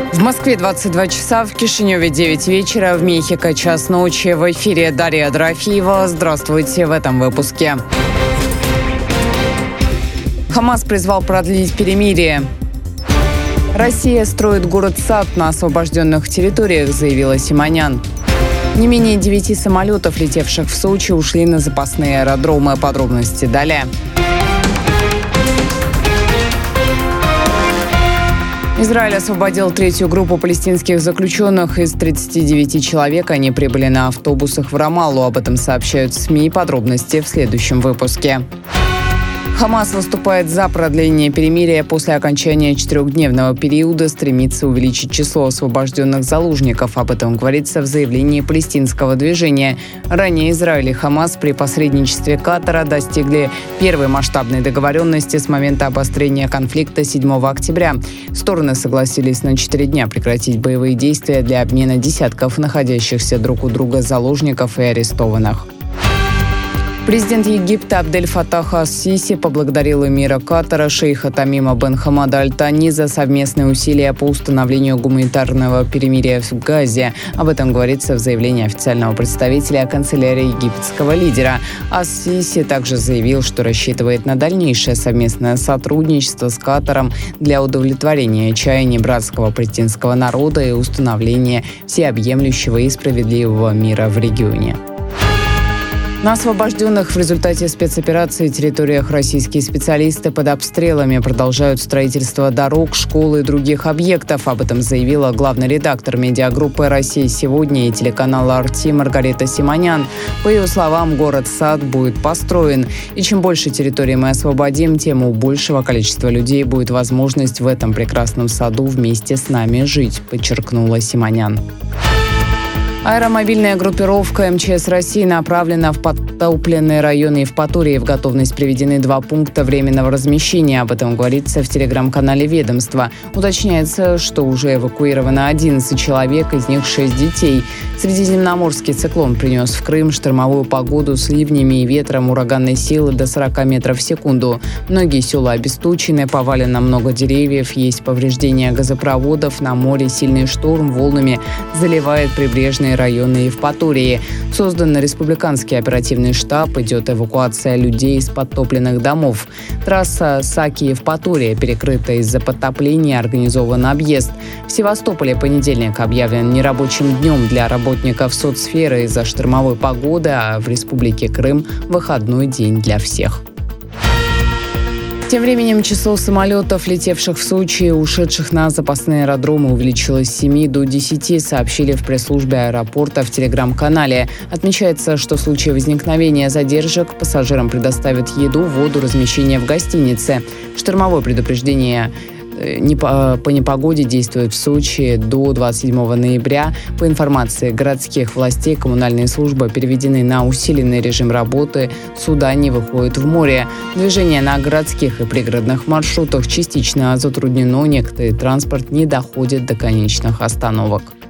В Москве 22 часа, в Кишиневе 9 вечера, в Мехико час ночи. В эфире Дарья Дорофеева. Здравствуйте в этом выпуске. Хамас призвал продлить перемирие. Россия строит город-сад на освобожденных территориях, заявила Симонян. Не менее 9 самолетов, летевших в Сочи, ушли на запасные аэродромы. Подробности далее. Израиль освободил третью группу палестинских заключенных. Из 39 человек они прибыли на автобусах в Рамаллу. Об этом сообщают СМИ. Подробности в следующем выпуске. Хамас выступает за продление перемирия. После окончания 4-дневного периода стремится увеличить число освобожденных заложников. Об этом говорится в заявлении палестинского движения. Ранее Израиль и Хамас при посредничестве Катара достигли первой масштабной договоренности с момента обострения конфликта 7 октября. Стороны согласились на 4 дня прекратить боевые действия для обмена десятков находящихся друг у друга заложников и арестованных. Президент Египта Абдель Фаттах ас-Сиси поблагодарил эмира Катара шейха Тамима бен Хамада аль-Тани за совместные усилия по установлению гуманитарного перемирия в Газе. Об этом говорится в заявлении официального представителя канцелярии египетского лидера. Ас-Сиси также заявил, что рассчитывает на дальнейшее совместное сотрудничество с Катаром для удовлетворения чаяний братского палестинского народа и установления всеобъемлющего и справедливого мира в регионе. На освобожденных в результате спецоперации территориях российские специалисты под обстрелами продолжают строительство дорог, школ и других объектов. Об этом заявила главный редактор медиагруппы «Россия сегодня» и телеканала «Арти» Маргарита Симонян. По ее словам, город-сад будет построен. И чем больше территорий мы освободим, тем у большего количества людей будет возможность в этом прекрасном саду вместе с нами жить, подчеркнула Симонян. Аэромобильная группировка МЧС России направлена в подтопленные районы Евпатории. В готовность приведены 2 пункта временного размещения. Об этом говорится в телеграм-канале ведомства. Уточняется, что уже эвакуировано 11 человек, из них 6 детей. Средиземноморский циклон принес в Крым штормовую погоду с ливнями и ветром ураганной силы до 40 метров в секунду. Многие села обесточены, повалено много деревьев, есть повреждения газопроводов, на море сильный шторм волнами заливает прибрежные районы Евпатории. Создан республиканский оперативный штаб, идет эвакуация людей из подтопленных домов. Трасса Саки-Евпатория перекрыта из-за подтопления, организован объезд. В Севастополе понедельник объявлен нерабочим днем для работников соцсферы из-за штормовой погоды, а в Республике Крым выходной день для всех. Тем временем число самолетов, летевших в Сочи и ушедших на запасные аэродромы, увеличилось с 7 до 10, сообщили в пресс-службе аэропорта в телеграм-канале. Отмечается, что в случае возникновения задержек пассажирам предоставят еду, воду, размещение в гостинице. Штормовое предупреждение по непогоде действует в Сочи до 27 ноября. По информации городских властей, коммунальные службы переведены на усиленный режим работы. Суда не выходят в море. Движение на городских и пригородных маршрутах частично затруднено. Некоторый транспорт не доходит до конечных остановок.